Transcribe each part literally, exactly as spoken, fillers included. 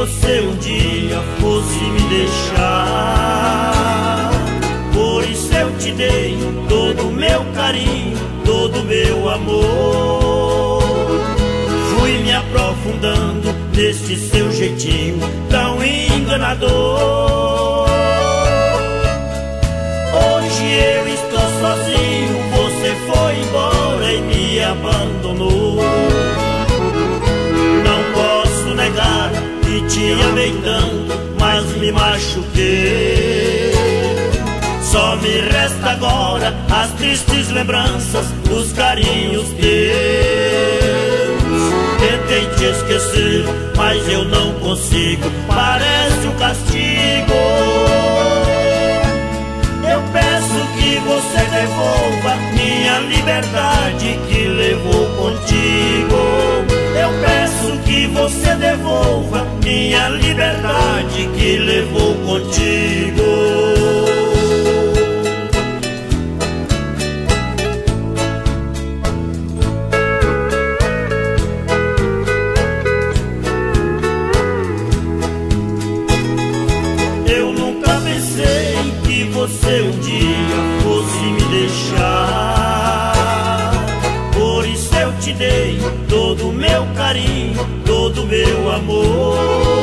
você um dia fosse me deixar. Por isso eu te dei todo o meu carinho, todo o meu amor. Fui me aprofundando nesse seu jeitinho tão enganador. Hoje eu estou sozinho, você foi embora e me abandonou. Não posso negar que te amei tanto, mas me machuquei. Só me resta agora as tristes lembranças dos carinhos teus. Tentei te esquecer, mas eu não consigo, parece um castigo. Eu peço que você devolva minha liberdade que levou contigo. Eu peço que você devolva minha liberdade que levou contigo. Você um dia fosse me deixar. Por isso eu te dei todo o meu carinho, todo o meu amor.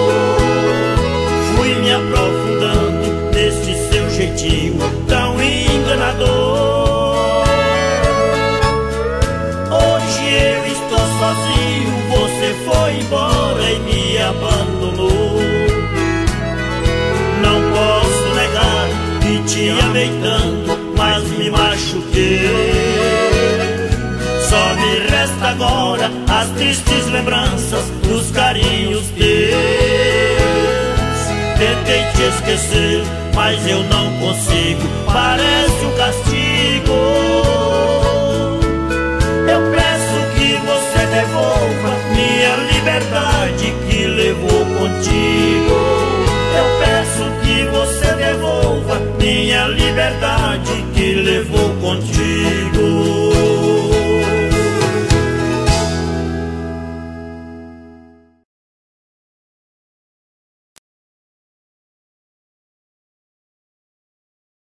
Fui me aprofundando nesse seu jeitinho tão enganador. Hoje eu estou sozinho, você foi embora e me abandonou. Não posso negar que te amei tanto, mas me machuquei. Só me resta agora as tristes lembranças dos carinhos teus. Tentei te esquecer, mas eu não consigo, parece um castigo. Eu peço que você devolva minha liberdade que levou contigo. Eu peço que você devolva minha liberdade que levou contigo.